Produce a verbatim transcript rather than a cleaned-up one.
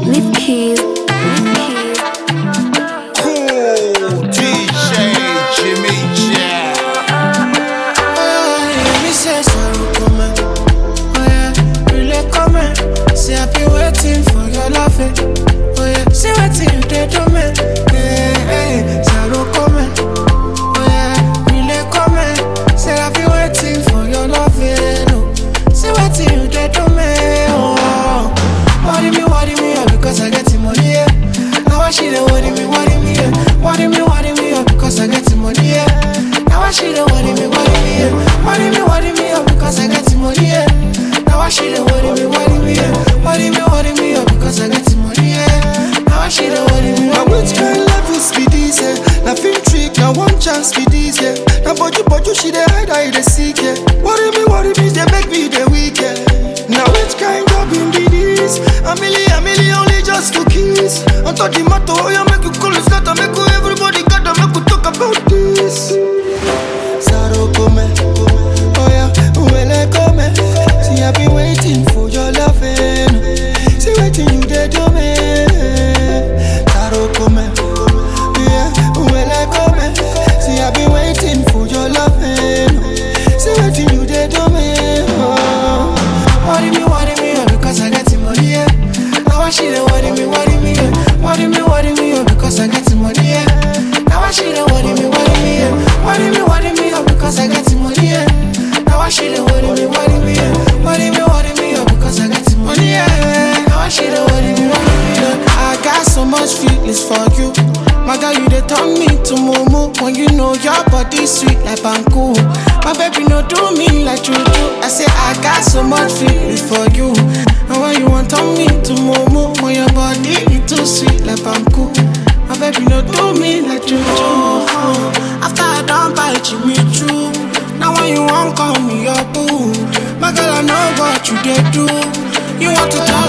Leave keys. Leave keys. Cool D J Jimmy Jam. Oh, me say sorrow coming. Oh yeah, really coming. Say I've been waiting for your love. Oh yeah, see what you did to me. Hey, hey, sorrow coming. Oh yeah, really coming. Say I've been waiting for your love. No, see what you did to me. Oh, worry me, worry me, oh, because I get the money. Yeah. Now I she don't worry me, worry me, yeah. Worry me, worry me, oh, because I get the money. Yeah. Now I she don't worry me, worry me, yeah. Worry me, worry me, oh, because I get the money. Yeah. Now I she don't worry me, worry me, yeah. Worry me, worry me, oh, because I get the money. Yeah. Now I she don't worry me, Now worry which me. kind levels be this, yeah? Now film trick, now one chance be this, yeah? Now boju boju she dey hide, I dey seek, yeah? Worry me, worry me, they make me the weak, yeah? Now which kind job be this? A million, a million only just to kiss. On top the matter, oh yeah, make you call it start, make you everybody got to make you talk about this. Saro come, oh yeah, uele come. See I've been waiting for your loving. See waiting you dey do me. Saro come, yeah, uele come. See I've been waiting for your loving. See waiting you dey do me. Oh. Worry me, worry me, oh, because I get the money, yeah. Now I she don't worry me, worry me, yeah. Worry me, worry me, oh, because I get the money, yeah. Now I she don't worry me, worry me, yeah. Worry me, worry me, oh, because I get the money, yeah. Now I she don't worry me, worry me, yeah. Worry me, worry me, oh, because I get the money, yeah. Now I she don't worry me, worry me, yeah. I got so much feelings for you. My girl, you dey turn me to mumu. When you know your body sweet like banku. My baby no do me like you do. I say I got so much feelings for you. And when you want turn me to mumu, when your body is too sweet like banku. My baby no do me like you do. After I done bite you, me true. Now when you want call me your boo. My girl, I know what you dey do. You want to tell